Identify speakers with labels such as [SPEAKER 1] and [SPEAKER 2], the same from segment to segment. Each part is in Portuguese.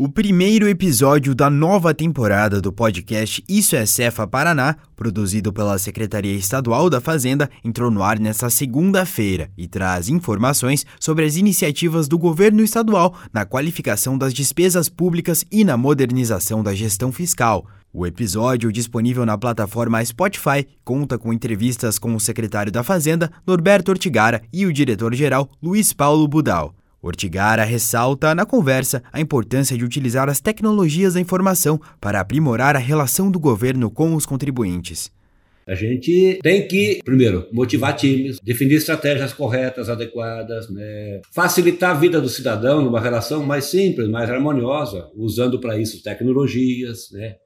[SPEAKER 1] O primeiro episódio da nova temporada do podcast Isso é Cefa Paraná, produzido pela Secretaria Estadual da Fazenda, entrou no ar nesta segunda-feira e traz informações sobre as iniciativas do governo estadual na qualificação das despesas públicas e na modernização da gestão fiscal. O episódio, disponível na plataforma Spotify, conta com entrevistas com o secretário da Fazenda, Norberto Ortigara, e o diretor-geral, Luiz Paulo Budal. Ortigara ressalta na conversa a importância de utilizar as tecnologias da informação para aprimorar a relação do governo com os contribuintes.
[SPEAKER 2] A gente tem que, primeiro, motivar times, definir estratégias corretas, adequadas, facilitar a vida do cidadão numa relação mais simples, mais harmoniosa, usando para isso tecnologias,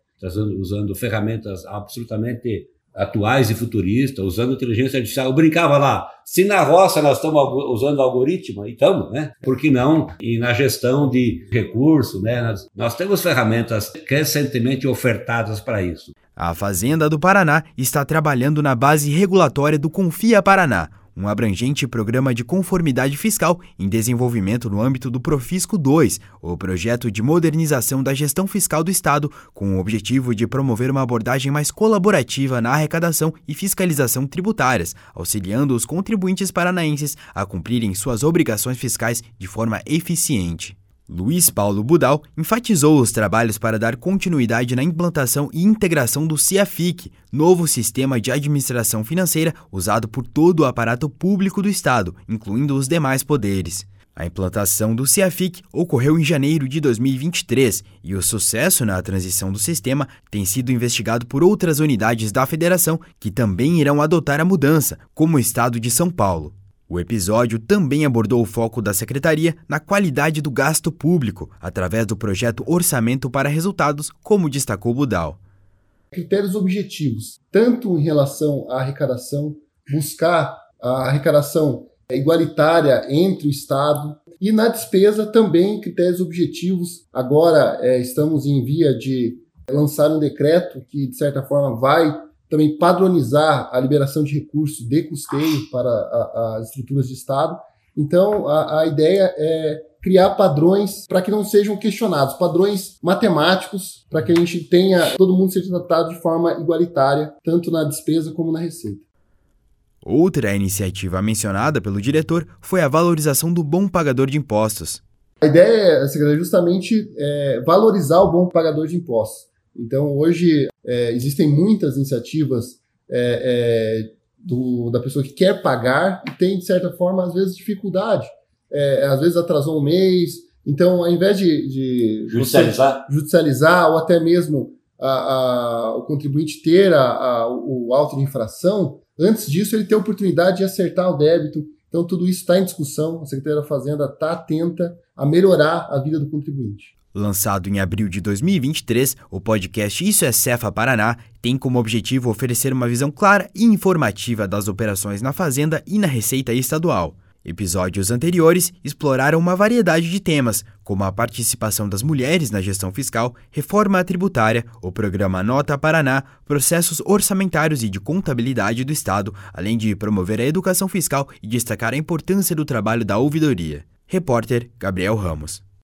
[SPEAKER 2] usando ferramentas absolutamente atuais e futuristas, usando inteligência artificial. Eu brincava lá, se na roça nós estamos usando algoritmo, então, por que não? E na gestão de recursos, nós temos ferramentas recentemente ofertadas para isso.
[SPEAKER 1] A Fazenda do Paraná está trabalhando na base regulatória do Confia Paraná, um abrangente programa de conformidade fiscal em desenvolvimento no âmbito do Profisco 2, o projeto de modernização da gestão fiscal do Estado, com o objetivo de promover uma abordagem mais colaborativa na arrecadação e fiscalização tributárias, auxiliando os contribuintes paranaenses a cumprirem suas obrigações fiscais de forma eficiente. Luiz Paulo Budal enfatizou os trabalhos para dar continuidade na implantação e integração do CIAFIC, novo sistema de administração financeira usado por todo o aparato público do Estado, incluindo os demais poderes. A implantação do CIAFIC ocorreu em janeiro de 2023 e o sucesso na transição do sistema tem sido investigado por outras unidades da Federação que também irão adotar a mudança, como o Estado de São Paulo. O episódio também abordou o foco da Secretaria na qualidade do gasto público, através do projeto Orçamento para Resultados, como destacou Budal.
[SPEAKER 3] Critérios objetivos, tanto em relação à arrecadação, buscar a arrecadação igualitária entre o Estado, e na despesa também critérios objetivos. Agora estamos em via de lançar um decreto que, de certa forma, vai também padronizar a liberação de recursos de custeio para as estruturas de Estado. Então, a ideia é criar padrões para que não sejam questionados, padrões matemáticos, para que a gente tenha, todo mundo seja tratado de forma igualitária, tanto na despesa como na receita.
[SPEAKER 1] Outra iniciativa mencionada pelo diretor foi a valorização do bom pagador de impostos.
[SPEAKER 3] A ideia é justamente valorizar o bom pagador de impostos. Então, hoje, existem muitas iniciativas da pessoa que quer pagar e tem, de certa forma, às vezes, dificuldade. Às vezes atrasou um mês. Então, ao invés de judicializar ou até mesmo o contribuinte ter o auto de infração, antes disso, ele tem a oportunidade de acertar o débito. Então, tudo isso está em discussão. A Secretaria da Fazenda está atenta a melhorar a vida do contribuinte.
[SPEAKER 1] Lançado em abril de 2023, o podcast Isso é Cefa Paraná tem como objetivo oferecer uma visão clara e informativa das operações na Fazenda e na Receita Estadual. Episódios anteriores exploraram uma variedade de temas, como a participação das mulheres na gestão fiscal, reforma tributária, o programa Nota Paraná, processos orçamentários e de contabilidade do Estado, além de promover a educação fiscal e destacar a importância do trabalho da ouvidoria. Repórter Gabriel Ramos.